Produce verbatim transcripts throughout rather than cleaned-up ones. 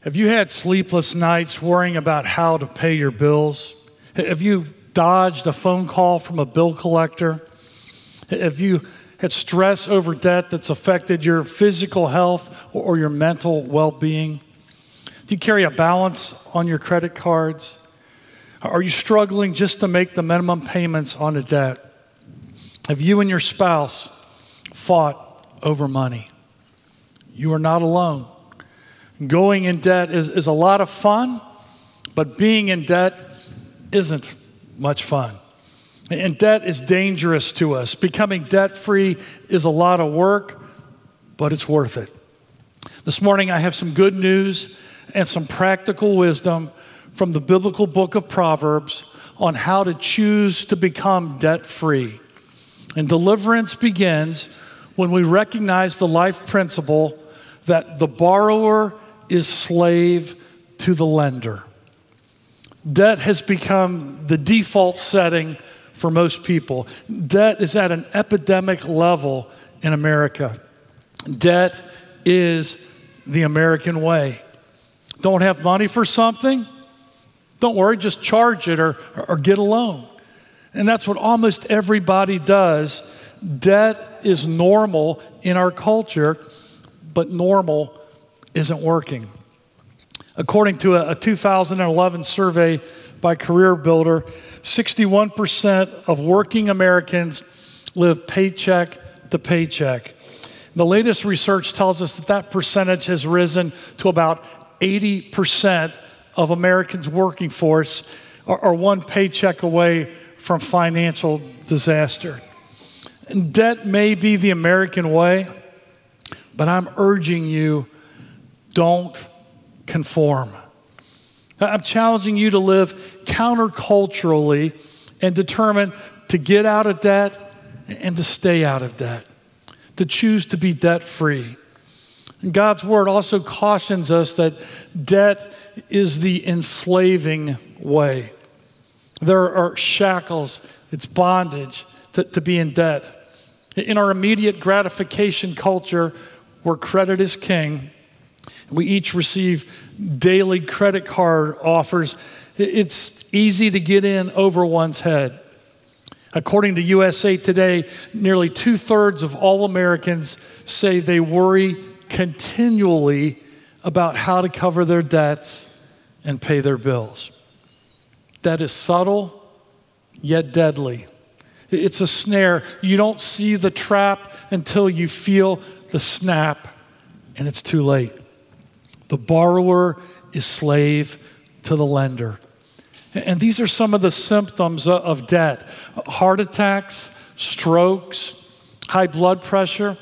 Have you had sleepless nights worrying about how to pay your bills? Have you dodged a phone call from a bill collector? Have you had stress over debt that's affected your physical health or your mental well-being? Do you carry a balance on your credit cards? Are you struggling just to make the minimum payments on a debt? Have you and your spouse fought over money? You are not alone. Going in debt is, is a lot of fun, but being in debt isn't much fun. And debt is dangerous to us. Becoming debt-free is a lot of work, but it's worth it. This morning I have some good news and some practical wisdom from the biblical book of Proverbs on how to choose to become debt-free. And deliverance begins when we recognize the life principle that the borrower is slave to the lender. Debt has become the default setting for most people. Debt is at an epidemic level in America. Debt is the American way. Don't have money for something? Don't worry, just charge it or, or get a loan. And that's what almost everybody does. Debt is normal in our culture, but normal isn't working. According to a, a two thousand eleven survey by CareerBuilder, sixty-one percent of working Americans live paycheck to paycheck. The latest research tells us that that percentage has risen to about eighty percent of Americans' working force are, are one paycheck away from financial disaster. And debt may be the American way, but I'm urging you, don't conform. I'm challenging you to live counterculturally and determine to get out of debt and to stay out of debt, to choose to be debt-free. And God's word also cautions us that debt is the enslaving way. There are shackles, it's bondage to, to be in debt. In our immediate gratification culture, where credit is king, we each receive daily credit card offers. It's easy to get in over one's head. According to U S A Today, nearly two-thirds of all Americans say they worry continually about how to cover their debts and pay their bills. That is subtle, yet deadly. It's a snare. You don't see the trap until you feel the snap, and it's too late. The borrower is slave to the lender. And these are some of the symptoms of debt: heart attacks, strokes, high blood pressure,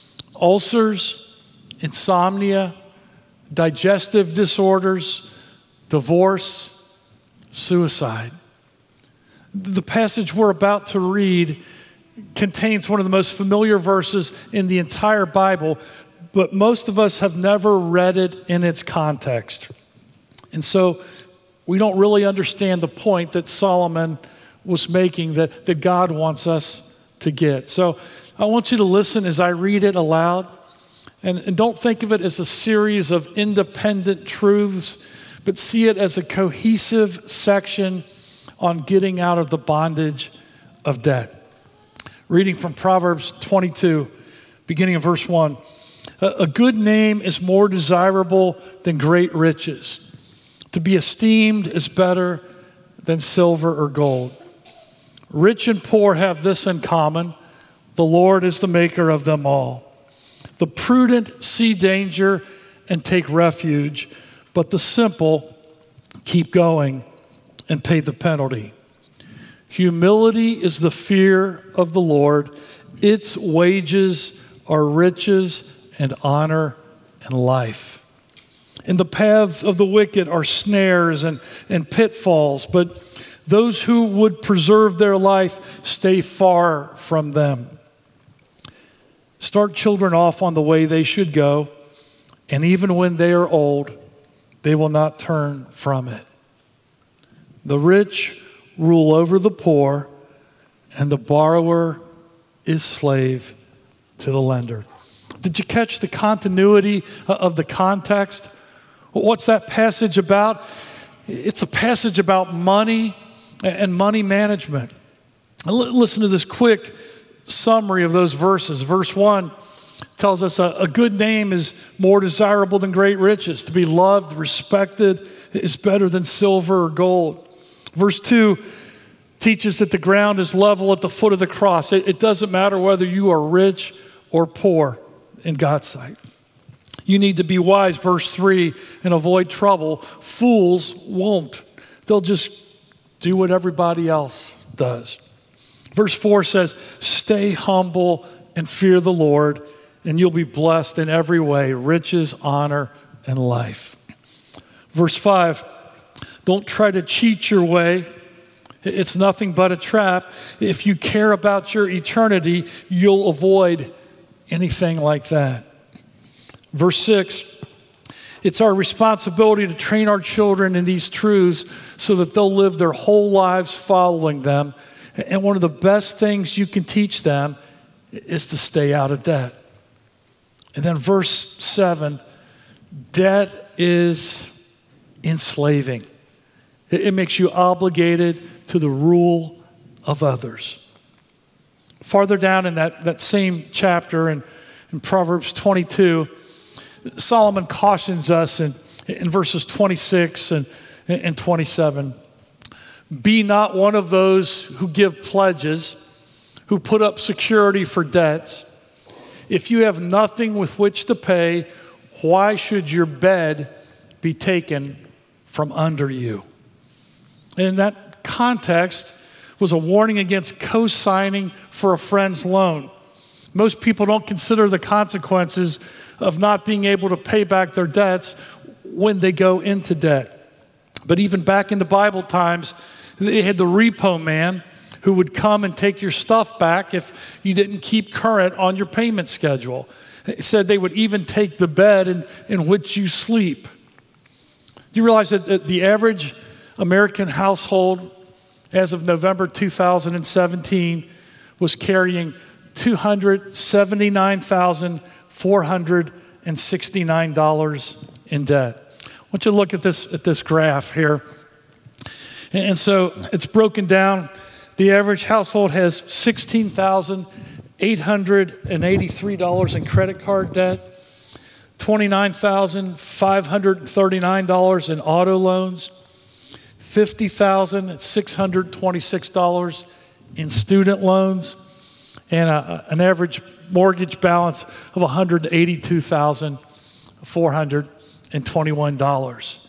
ulcers, insomnia, digestive disorders, divorce, suicide. The passage we're about to read contains one of the most familiar verses in the entire Bible, but most of us have never read it in its context. And so we don't really understand the point that Solomon was making, that, that God wants us to get. So I want you to listen as I read it aloud. And, and don't think of it as a series of independent truths, but see it as a cohesive section on getting out of the bondage of debt. Reading from Proverbs twenty-two, beginning of verse one. A good name is more desirable than great riches. To be esteemed is better than silver or gold. Rich and poor have this in common: the Lord is the maker of them all. The prudent see danger and take refuge, but the simple keep going and pay the penalty. Humility is the fear of the Lord. Its wages are riches and honor and life. In the paths of the wicked are snares and, and pitfalls, but those who would preserve their life stay far from them. Start children off on the way they should go, and even when they are old, they will not turn from it. The rich rule over the poor, and the borrower is slave to the lender. Did you catch the continuity of the context? What's that passage about? It's a passage about money and money management. Listen to this quick summary of those verses. Verse one tells us a, a good name is more desirable than great riches. To be loved, respected is better than silver or gold. Verse two teaches that the ground is level at the foot of the cross. It, it doesn't matter whether you are rich or poor in God's sight. You need to be wise, verse three, and avoid trouble. Fools won't. They'll just do what everybody else does. Verse four says, stay humble and fear the Lord, and you'll be blessed in every way, riches, honor, and life. Verse five, don't try to cheat your way. It's nothing but a trap. If you care about your eternity, you'll avoid anything like that. Verse six, it's our responsibility to train our children in these truths so that they'll live their whole lives following them. And one of the best things you can teach them is to stay out of debt. And then verse seven, debt is enslaving. It makes you obligated to the rule of others. Farther down in that, that same chapter in, in Proverbs twenty-two, Solomon cautions us in, in verses twenty-six and, and twenty-seven. Be not one of those who give pledges, who put up security for debts. If you have nothing with which to pay, why should your bed be taken from under you? In that context was a warning against co-signing for a friend's loan. Most people don't consider the consequences of not being able to pay back their debts when they go into debt. But even back in the Bible times, they had the repo man who would come and take your stuff back if you didn't keep current on your payment schedule. It said they would even take the bed in, in which you sleep. Do you realize that the average American household as of November two thousand seventeen was carrying two hundred seventy-nine thousand four hundred sixty-nine dollars in debt? I want you to look at this, at this graph here. And so it's broken down. The average household has sixteen thousand eight hundred eighty-three dollars in credit card debt, twenty-nine thousand five hundred thirty-nine dollars in auto loans, fifty thousand six hundred twenty-six dollars in student loans, and a, an average mortgage balance of one hundred eighty-two thousand four hundred twenty-one dollars.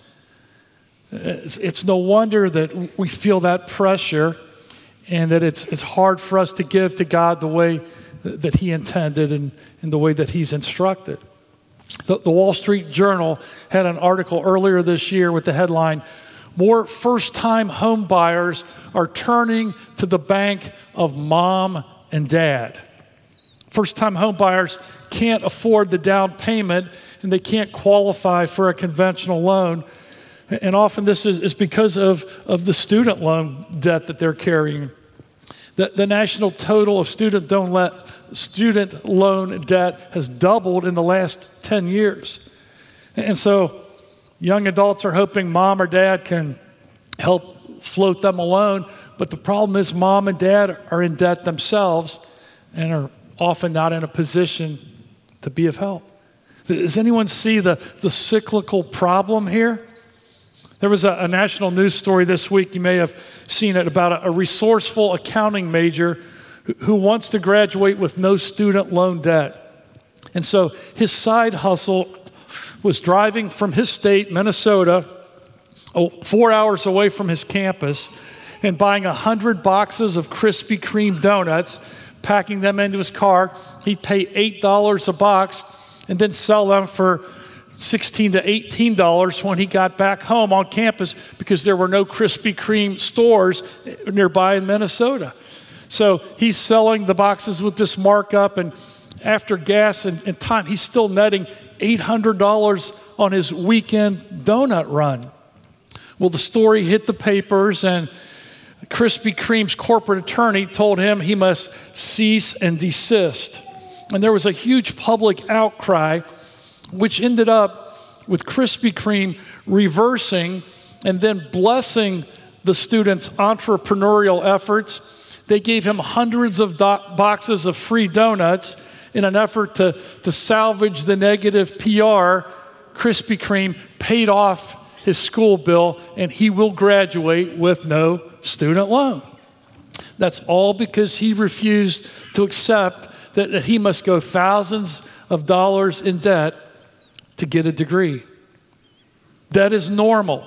It's, it's no wonder that we feel that pressure and that it's, it's hard for us to give to God the way that He intended and, and the way that He's instructed. The, the Wall Street Journal had an article earlier this year with the headline, "More first-time home buyers are turning to the bank of mom and dad." First-time home buyers can't afford the down payment and they can't qualify for a conventional loan. And often this is, is because of, of the student loan debt that they're carrying. The, the national total of student loan, let, student loan debt has doubled in the last ten years. And so young adults are hoping mom or dad can help float them a loan, but the problem is mom and dad are in debt themselves and are often not in a position to be of help. Does anyone see the, the cyclical problem here? There was a, a national news story this week, you may have seen it, about a, a resourceful accounting major who, who wants to graduate with no student loan debt. And so his side hustle was driving from his state, Minnesota, oh, four hours away from his campus, and buying one hundred boxes of Krispy Kreme donuts, packing them into his car. He'd pay eight dollars a box and then sell them for sixteen to eighteen dollars when he got back home on campus because there were no Krispy Kreme stores nearby in Minnesota. So he's selling the boxes with this markup, and after gas and, and time, he's still netting eight hundred dollars on his weekend donut run. Well, the story hit the papers, and Krispy Kreme's corporate attorney told him he must cease and desist. And there was a huge public outcry, which ended up with Krispy Kreme reversing and then blessing the students' entrepreneurial efforts. They gave him hundreds of do- boxes of free donuts in an effort to, to salvage the negative P R. Krispy Kreme paid off his school bill, and he will graduate with no student loan. That's all because he refused to accept that, that he must go thousands of dollars in debt to get a degree. That is normal,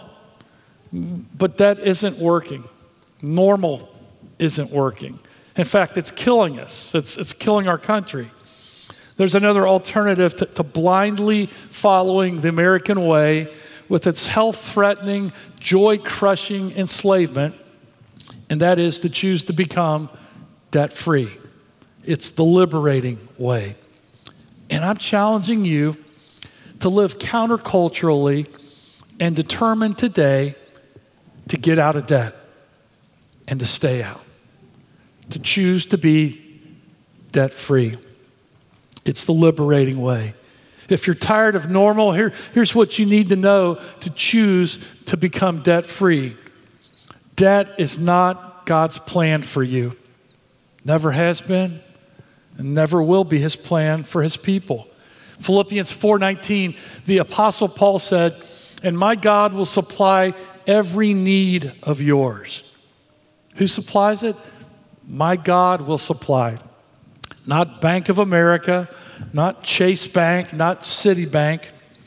but that isn't working. Normal isn't working. In fact, it's killing us. It's, it's killing our country. There's another alternative to, to blindly following the American way with its health-threatening, joy-crushing enslavement, and that is to choose to become debt-free. It's the liberating way. And I'm challenging you to live counterculturally and determine today to get out of debt and to stay out, to choose to be debt-free. It's the liberating way. If you're tired of normal, here, here's what you need to know to choose to become debt-free. Debt is not God's plan for you. Never has been and never will be his plan for his people. Philippians four nineteen, the Apostle Paul said, "And my God will supply every need of yours." Who supplies it? My God will supply. Not Bank of America, not Chase Bank, not Citibank.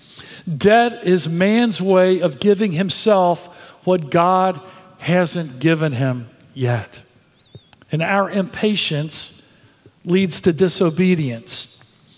Debt is man's way of giving himself what God hasn't given him yet. And our impatience leads to disobedience.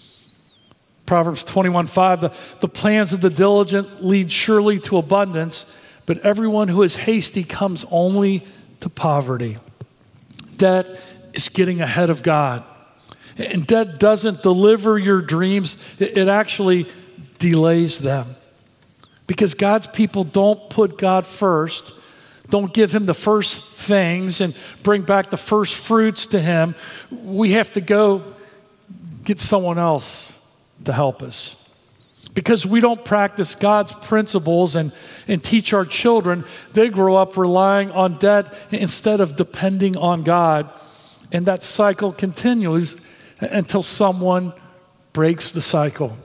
Proverbs twenty-one five, the, the plans of the diligent lead surely to abundance, but everyone who is hasty comes only to poverty. Debt is getting ahead of God. And debt doesn't deliver your dreams, it, it actually delays them. Because God's people don't put God first, don't give him the first things and bring back the first fruits to him. We have to go get someone else to help us. Because we don't practice God's principles and, and teach our children, they grow up relying on debt instead of depending on God. And that cycle continues until someone breaks the cycle.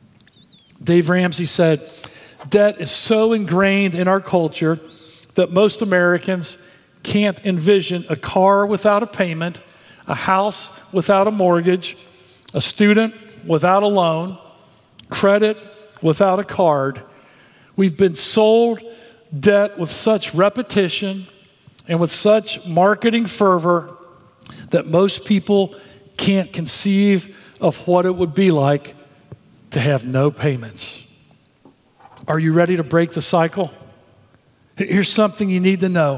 Dave Ramsey said, debt is so ingrained in our culture that most Americans can't envision a car without a payment, a house without a mortgage, a student without a loan, credit without a card. We've been sold debt with such repetition and with such marketing fervor that most people can't conceive of what it would be like to have no payments. Are you ready to break the cycle? Here's something you need to know.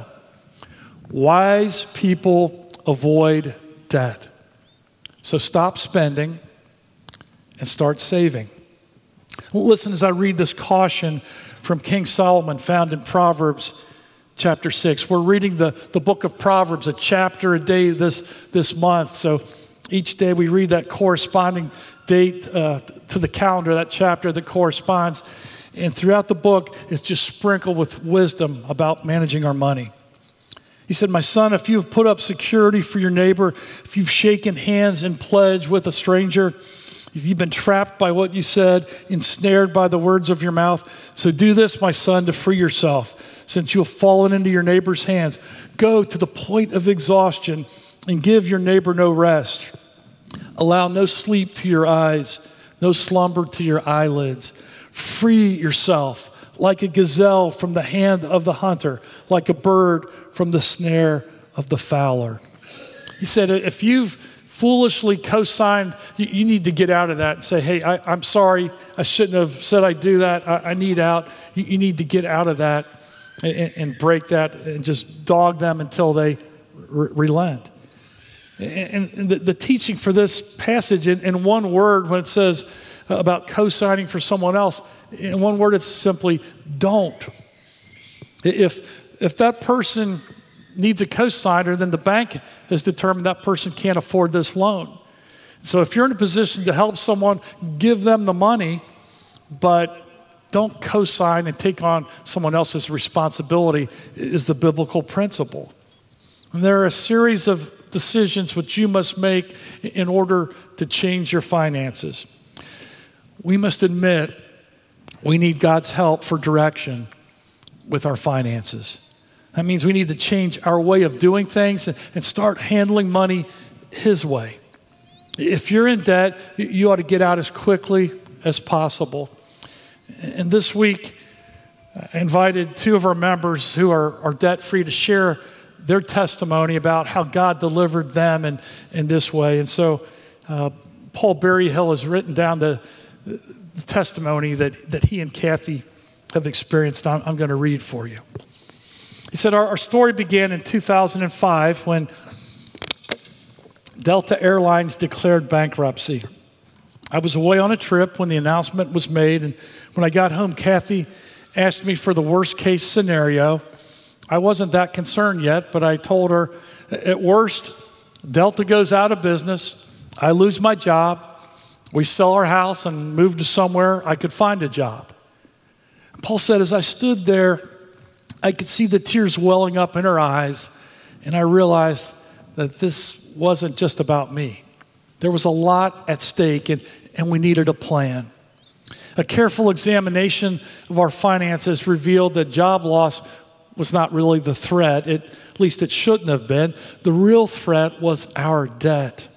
Wise people avoid debt. So stop spending and start saving. Well, listen as I read this caution from King Solomon found in Proverbs chapter six. We're reading the, the book of Proverbs, a chapter a day this, this month. So each day we read that corresponding date uh, to the calendar, that chapter that corresponds. And throughout the book, it's just sprinkled with wisdom about managing our money. He said, "My son, if you have put up security for your neighbor, if you've shaken hands in pledge with a stranger, if you've been trapped by what you said, ensnared by the words of your mouth, so do this, my son, to free yourself, since you have fallen into your neighbor's hands. Go to the point of exhaustion and give your neighbor no rest. Allow no sleep to your eyes, no slumber to your eyelids. Free yourself like a gazelle from the hand of the hunter, like a bird from the snare of the fowler." He said, if you've foolishly co-signed, you, you need to get out of that and say, hey, I, I'm sorry, I shouldn't have said I'd do that. I, I need out. You, you need to get out of that and, and break that and just dog them until they re- relent. And, and the, the teaching for this passage in, in one word, when it says about co-signing for someone else, in one word, it's simply don't. If, if that person needs a co-signer, then the bank has determined that person can't afford this loan. So if you're in a position to help someone, give them the money, but don't co-sign and take on someone else's responsibility is the biblical principle. And there are a series of decisions which you must make in order to change your finances. We must admit we need God's help for direction with our finances. That means we need to change our way of doing things and start handling money His way. If you're in debt, you ought to get out as quickly as possible. And this week, I invited two of our members who are, are debt-free to share their testimony about how God delivered them in, in this way. And so uh, Paul Berryhill has written down the, the testimony that, that he and Kathy have experienced. I'm, I'm going to read for you. He said, our, our story began in two thousand five when Delta Airlines declared bankruptcy. I was away on a trip when the announcement was made, and when I got home, Kathy asked me for the worst case scenario. I wasn't that concerned yet, but I told her, at worst, Delta goes out of business, I lose my job, we sell our house and move to somewhere I could find a job. Paul said, as I stood there, I could see the tears welling up in her eyes, and I realized that this wasn't just about me. There was a lot at stake, and, and we needed a plan. A careful examination of our finances revealed that job loss was not really the threat. It, at least it shouldn't have been. The real threat was our debt.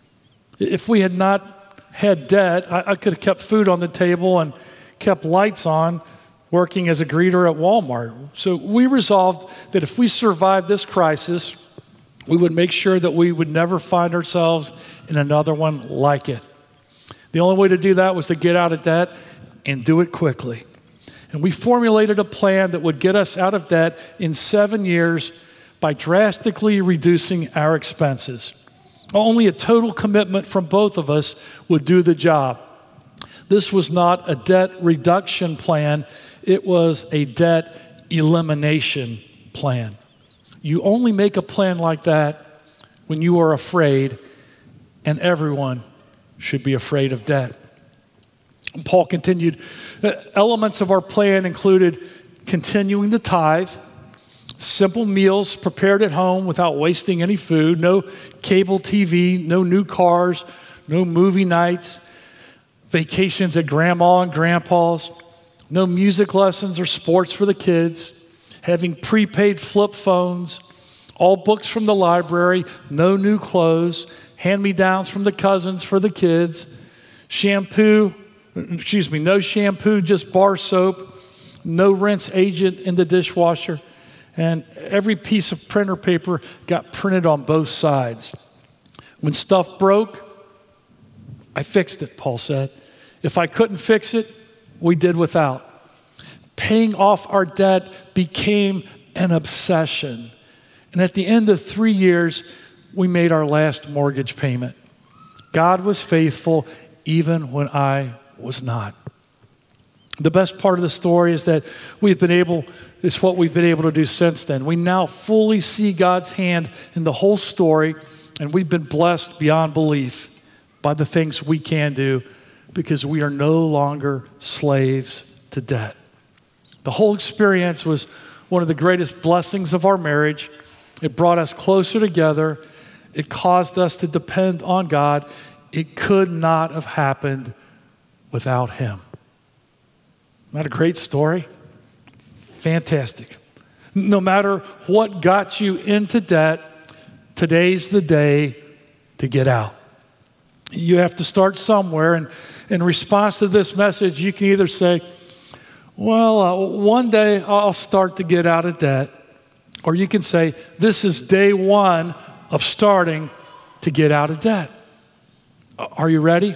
If we had not had debt, I, I could have kept food on the table and kept lights on, working as a greeter at Walmart. So we resolved that if we survived this crisis, we would make sure that we would never find ourselves in another one like it. The only way to do that was to get out of debt and do it quickly. And we formulated a plan that would get us out of debt in seven years by drastically reducing our expenses. Only a total commitment from both of us would do the job. This was not a debt reduction plan. It was a debt elimination plan. You only make a plan like that when you are afraid, and everyone should be afraid of debt. Paul continued, elements of our plan included continuing to tithe, simple meals prepared at home without wasting any food, no cable T V, no new cars, no movie nights, vacations at grandma and grandpa's, no music lessons or sports for the kids, having prepaid flip phones, all books from the library, no new clothes, hand-me-downs from the cousins for the kids, shampoo, excuse me, no shampoo, just bar soap, no rinse agent in the dishwasher, and every piece of printer paper got printed on both sides. When stuff broke, I fixed it, Paul said. If I couldn't fix it, we did without. Paying off our debt became an obsession. And at the end of three years, we made our last mortgage payment. God was faithful even when I was not. The best part of the story is that we've been able, it's what we've been able to do since then. We now fully see God's hand in the whole story, and we've been blessed beyond belief by the things we can do because we are no longer slaves to debt. The whole experience was one of the greatest blessings of our marriage. It brought us closer together. It caused us to depend on God. It could not have happened without Him. Not a great story? Fantastic. No matter what got you into debt, today's the day to get out. You have to start somewhere, and in response to this message, you can either say, well, uh, one day I'll start to get out of debt, or you can say, this is day one of starting to get out of debt. Are you ready?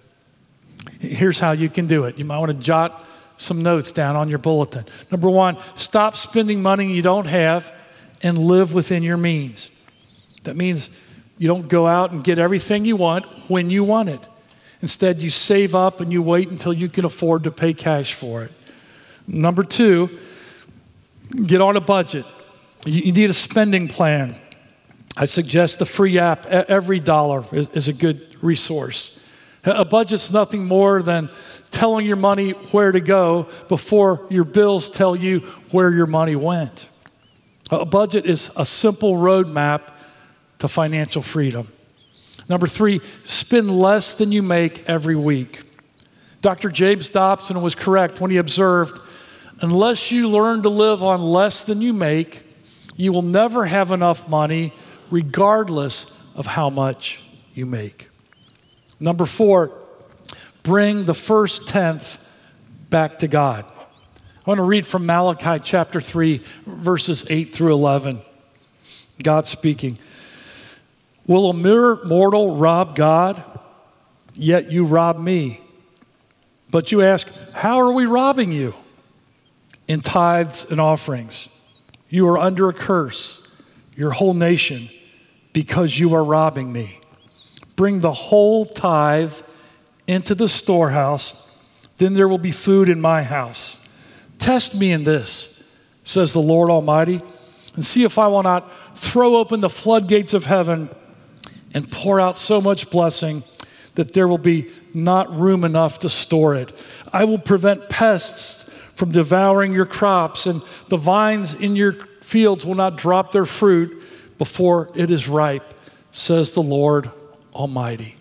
Here's how you can do it. You might want to jot some notes down on your bulletin. Number one, stop spending money you don't have and live within your means. That means you don't go out and get everything you want when you want it. Instead, you save up and you wait until you can afford to pay cash for it. Number two, get on a budget. You need a spending plan. I suggest the free app, Every Dollar, is a good resource. A budget's nothing more than telling your money where to go before your bills tell you where your money went. A budget is a simple roadmap to financial freedom. Number three, spend less than you make every week. Doctor James Dobson was correct when he observed, unless you learn to live on less than you make, you will never have enough money regardless of how much you make. Number four, bring the first tenth back to God. I want to read from Malachi chapter three, verses eight through eleven. God speaking. Will a mere mortal rob God? Yet you rob me. But you ask, how are we robbing you? In tithes and offerings. You are under a curse, your whole nation, because you are robbing me. Bring the whole tithe into the storehouse, then there will be food in my house. Test me in this, says the Lord Almighty, and see if I will not throw open the floodgates of heaven and pour out so much blessing that there will be not room enough to store it. I will prevent pests from devouring your crops, and the vines in your fields will not drop their fruit before it is ripe, says the Lord Almighty.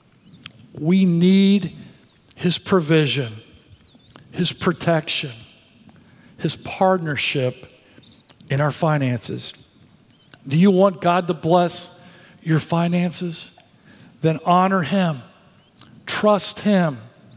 We need His provision, His protection, His partnership in our finances. Do you want God to bless your finances? Then honor Him, trust Him,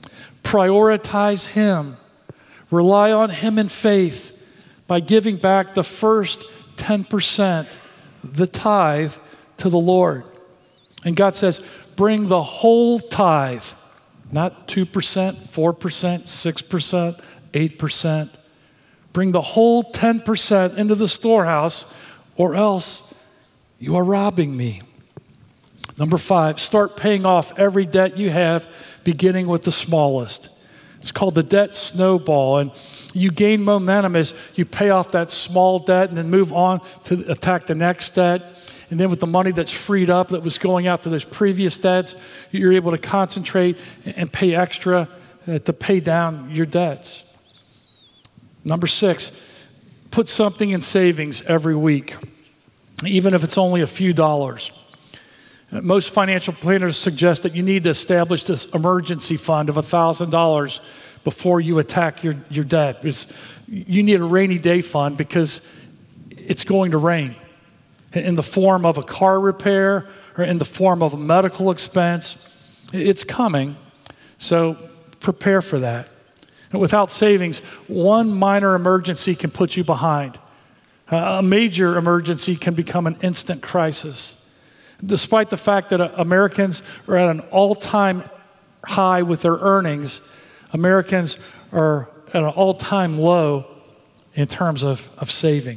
prioritize Him, rely on Him in faith by giving back the first ten percent, the tithe, to the Lord. And God says, bring the whole tithe, not two percent, four percent, six percent, eight percent. Bring the whole ten percent into the storehouse, or else you are robbing me. Number five, start paying off every debt you have, beginning with the smallest. It's called the debt snowball, and you gain momentum as you pay off that small debt and then move on to attack the next debt. And then with the money that's freed up that was going out to those previous debts, you're able to concentrate and pay extra uh, to pay down your debts. Number six, put something in savings every week, even if it's only a few dollars. Most financial planners suggest that you need to establish this emergency fund of one thousand dollars before you attack your, your debt. It's, you need a rainy day fund because it's going to rain in the form of a car repair or in the form of a medical expense. It's coming, so prepare for that. And without savings, one minor emergency can put you behind. Uh, a major emergency can become an instant crisis. Despite the fact that uh, Americans are at an all-time high with their earnings, Americans are at an all-time low in terms of, of saving.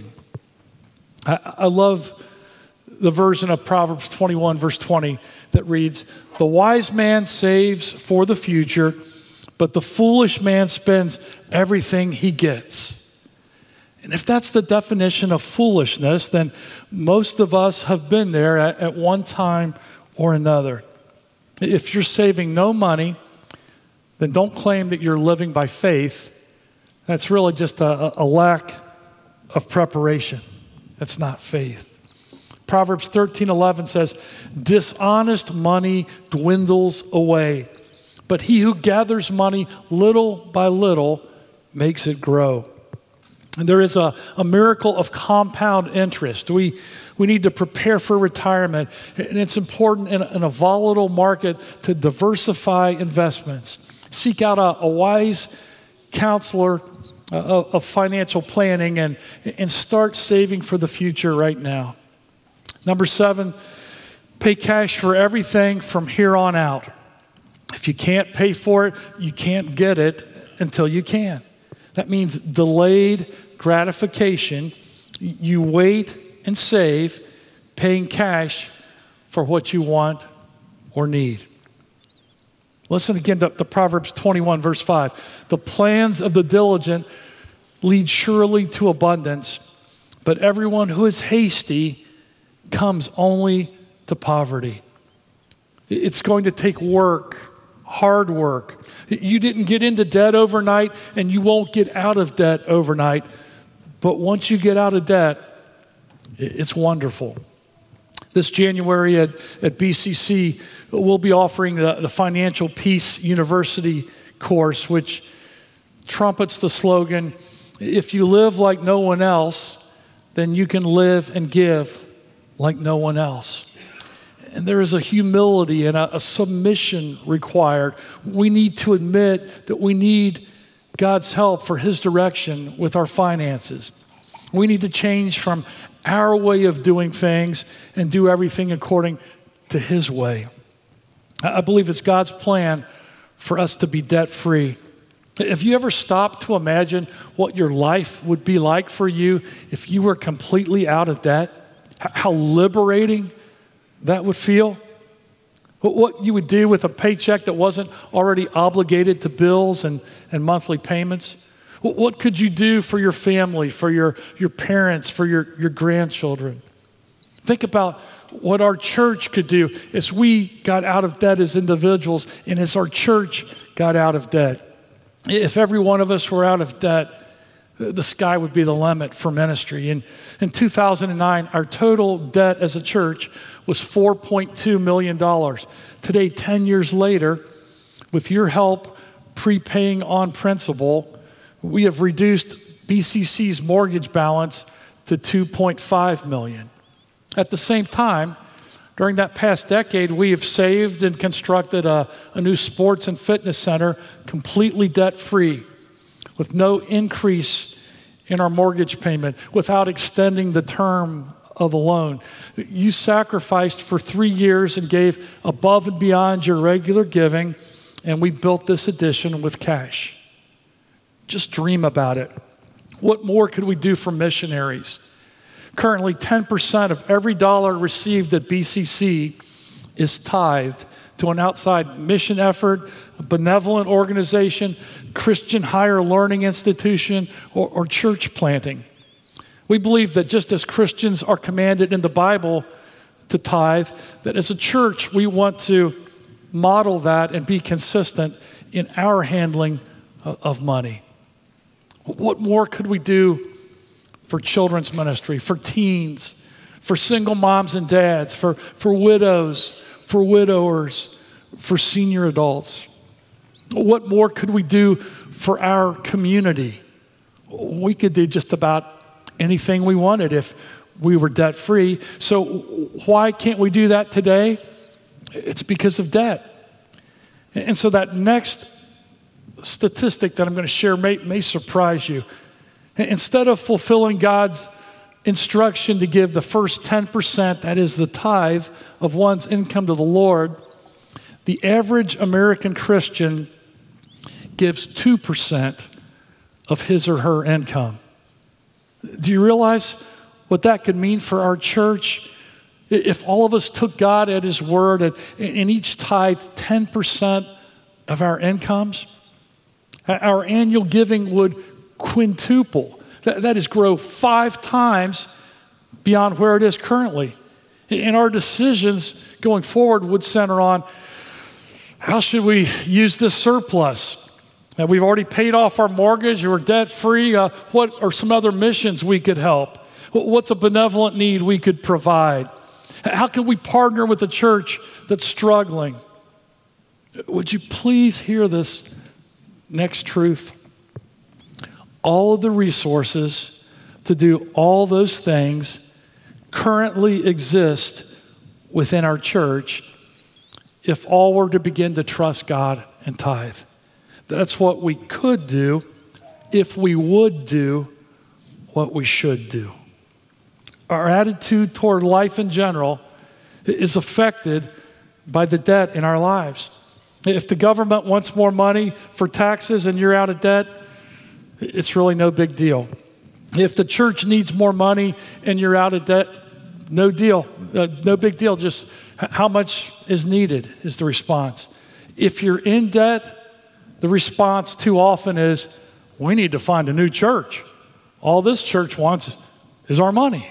I, I love the version of Proverbs twenty-one, verse twenty, that reads, the wise man saves for the future, but the foolish man spends everything he gets. And if that's the definition of foolishness, then most of us have been there at, at one time or another. If you're saving no money, then don't claim that you're living by faith. That's really just a, a lack of preparation. That's not faith. Proverbs thirteen eleven says, dishonest money dwindles away, but he who gathers money little by little makes it grow. And there is a, a miracle of compound interest. We, we need to prepare for retirement, and it's important in a, in a volatile market to diversify investments. Seek out a, a wise counselor uh, of, of financial planning and, and start saving for the future right now. Number seven, pay cash for everything from here on out. If you can't pay for it, you can't get it until you can. That means delayed gratification. You wait and save, paying cash for what you want or need. Listen again to, to Proverbs twenty-one, verse five. The plans of the diligent lead surely to abundance, but everyone who is hasty comes only to poverty. It's going to take work hard work. You didn't get into debt overnight, and you won't get out of debt overnight. But once you get out of debt, it's wonderful. This January at, at B C C, we'll be offering the, the Financial Peace University course, which trumpets the slogan, if you live like no one else, then you can live and give like no one else. And there is a humility and a, a submission required. We need to admit that we need God's help for his direction with our finances. We need to change from our way of doing things and do everything according to his way. I believe it's God's plan for us to be debt-free. Have you ever stopped to imagine what your life would be like for you if you were completely out of debt? How liberating that would feel? What you would do with a paycheck that wasn't already obligated to bills and, and monthly payments? What could you do for your family, for your, your parents, for your, your grandchildren? Think about what our church could do as we got out of debt as individuals and as our church got out of debt. If every one of us were out of debt, the sky would be the limit for ministry. In, in two thousand nine, our total debt as a church was four point two million dollars. Today, ten years later, with your help prepaying on principal, we have reduced B C C's mortgage balance to two point five million dollars. At the same time, during that past decade, we have saved and constructed a, a new sports and fitness center completely debt-free, with no increase in our mortgage payment, without extending the term of the loan. You sacrificed for three years and gave above and beyond your regular giving, and we built this addition with cash. Just dream about it. What more could we do for missionaries? Currently, ten percent of every dollar received at B C C is tithed to an outside mission effort, a benevolent organization, Christian higher learning institution, or, or church planting. We believe that just as Christians are commanded in the Bible to tithe, that as a church we want to model that and be consistent in our handling of money. What more could we do for children's ministry, for teens, for single moms and dads, for, for widows, for widowers, for senior adults? What more could we do for our community? We could do just about anything we wanted if we were debt-free. So why can't we do that today? It's because of debt. And so that next statistic that I'm going to share may, may surprise you. Instead of fulfilling God's instruction to give the first ten percent, that is the tithe of one's income to the Lord, the average American Christian gives two percent of his or her income. Do you realize what that could mean for our church? If all of us took God at his word and, and each tithe ten percent of our incomes, our annual giving would quintuple. That, that is, grow five times beyond where it is currently. And our decisions going forward would center on how should we use this surplus? Uh, we've already paid off our mortgage, we're debt-free. Uh, what are some other missions we could help? What's a benevolent need we could provide? How can we partner with a church that's struggling? Would you please hear this next truth? All of the resources to do all those things currently exist within our church if all were to begin to trust God and tithe. That's what we could do if we would do what we should do. Our attitude toward life in general is affected by the debt in our lives. If the government wants more money for taxes and you're out of debt, it's really no big deal. If the church needs more money and you're out of debt, no deal, uh, no big deal. Just how much is needed is the response. If you're in debt, the response too often is, we need to find a new church. All this church wants is our money.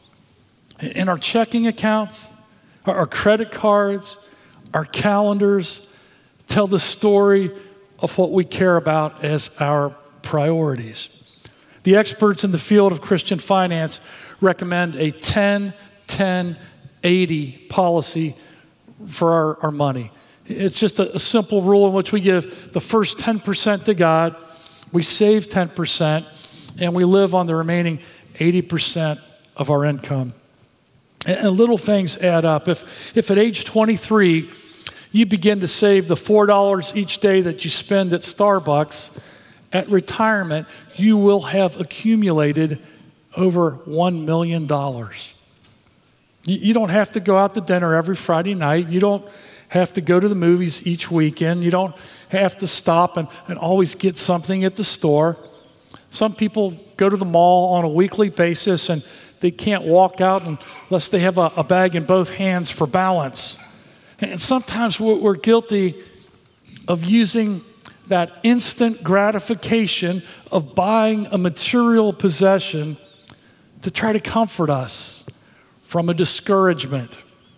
In our checking accounts, our credit cards, our calendars, tell the story of what we care about as our priorities. The experts in the field of Christian finance recommend a ten ten eighty policy for our, our money. It's just a, a simple rule in which we give the first ten percent to God, we save ten percent, and we live on the remaining eighty percent of our income. And, and little things add up. If, if at age twenty-three, you begin to save the four dollars each day that you spend at Starbucks, at retirement, you will have accumulated over one million dollars. You, you don't have to go out to dinner every Friday night. You don't have to go to the movies each weekend. You don't have to stop and, and always get something at the store. Some people go to the mall on a weekly basis and they can't walk out unless they have a, a bag in both hands for balance. And sometimes we're, we're guilty of using that instant gratification of buying a material possession to try to comfort us from a discouragement,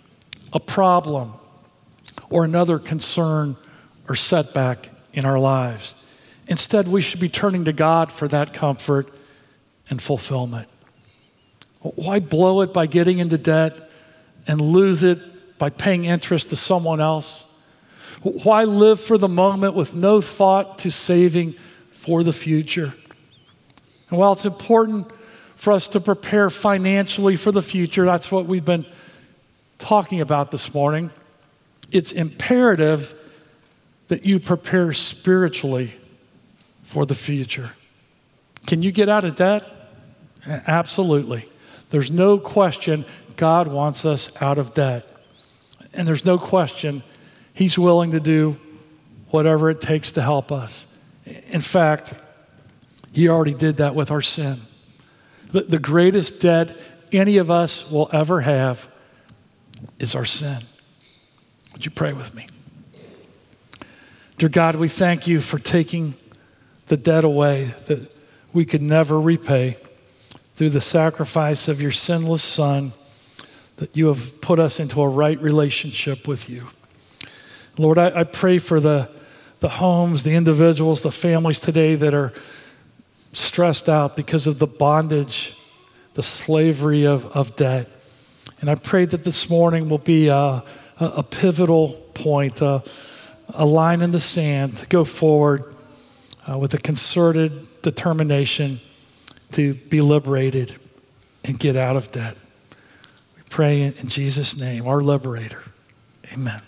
a problem, or another concern or setback in our lives. Instead, we should be turning to God for that comfort and fulfillment. Why blow it by getting into debt and lose it by paying interest to someone else? Why live for the moment with no thought to saving for the future? And while it's important for us to prepare financially for the future, that's what we've been talking about this morning, it's imperative that you prepare spiritually for the future. Can you get out of debt? Absolutely. There's no question God wants us out of debt. And there's no question He's willing to do whatever it takes to help us. In fact, He already did that with our sin. The, the greatest debt any of us will ever have is our sin. Would you pray with me? Dear God, we thank You for taking the debt away that we could never repay through the sacrifice of Your sinless Son, that You have put us into a right relationship with You. Lord, I, I pray for the, the homes, the individuals, the families today that are stressed out because of the bondage, the slavery of, of debt. And I pray that this morning will be a, a, a pivotal point, a, a line in the sand to go forward uh, with a concerted determination to be liberated and get out of debt. We pray in, in Jesus' name, our liberator. Amen.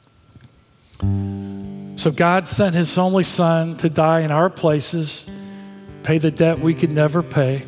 So God sent His only Son to die in our places, pay the debt we could never pay.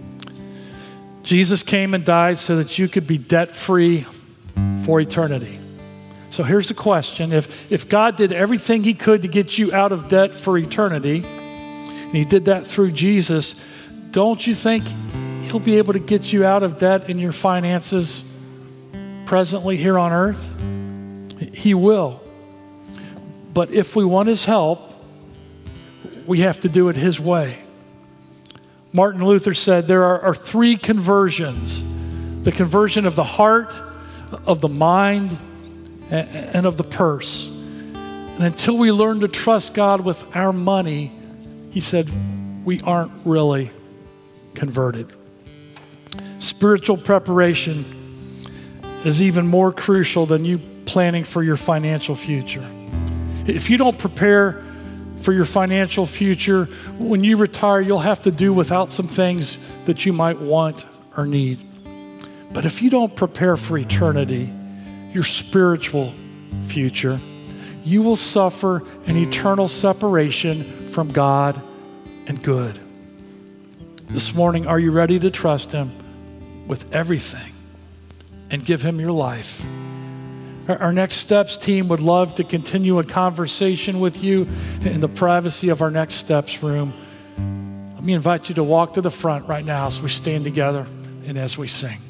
Jesus came and died so that you could be debt-free for eternity. So here's the question. If, if God did everything He could to get you out of debt for eternity, and He did that through Jesus, don't you think He'll be able to get you out of debt in your finances presently here on earth? He will. But if we want His help, we have to do it His way. Martin Luther said there are, are three conversions: the conversion of the heart, of the mind, and, and of the purse. And until we learn to trust God with our money, he said, we aren't really converted. Spiritual preparation is even more crucial than you planning for your financial future. If you don't prepare for your financial future, when you retire, you'll have to do without some things that you might want or need. But if you don't prepare for eternity, your spiritual future, you will suffer an eternal separation from God and good. This morning, are you ready to trust Him with everything and give Him your life? Our Next Steps team would love to continue a conversation with you in the privacy of our Next Steps room. Let me invite you to walk to the front right now as we stand together and as we sing.